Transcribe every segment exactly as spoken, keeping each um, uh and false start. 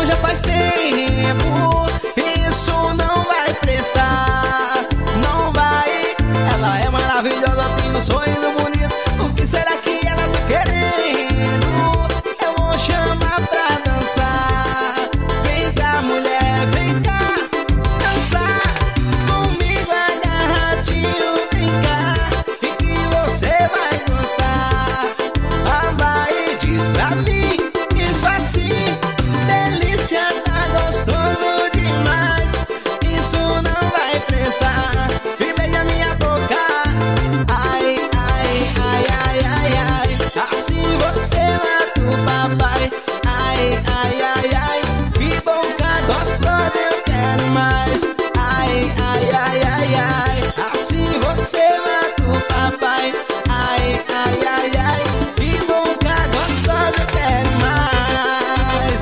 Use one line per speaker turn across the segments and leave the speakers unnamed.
já faz tempo. Isso não vai prestar, não vai. Ela é maravilhosa, tem um sorriso bonito. O que será que ela tá querendo? Eu vou chamar pra dançar. Vem cá, mulher, vem cá dançar comigo agarradinho. Vem cá, e que você vai gostar. Ah, vai, diz pra mim, isso assim. Delícia, tá gostoso demais. Isso não vai prestar. E beija minha boca. Ai, ai, ai, ai, ai, ai. Assim você mata o papai. Ai, ai, ai, ai. Que boca gostosa, eu quero mais. Ai, ai, ai, ai, ai. Assim você mata o papai. Ai, ai, ai, ai. Que boca gostosa, eu quero mais.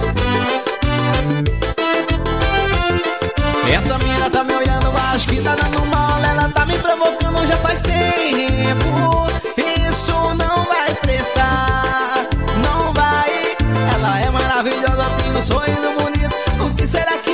Essa mina tá me olhando, acho que tá dando mal. Ela tá me provocando já faz tempo. Isso não vai prestar, não vai. Ela é maravilhosa, tem um sorriso bonito. O que será que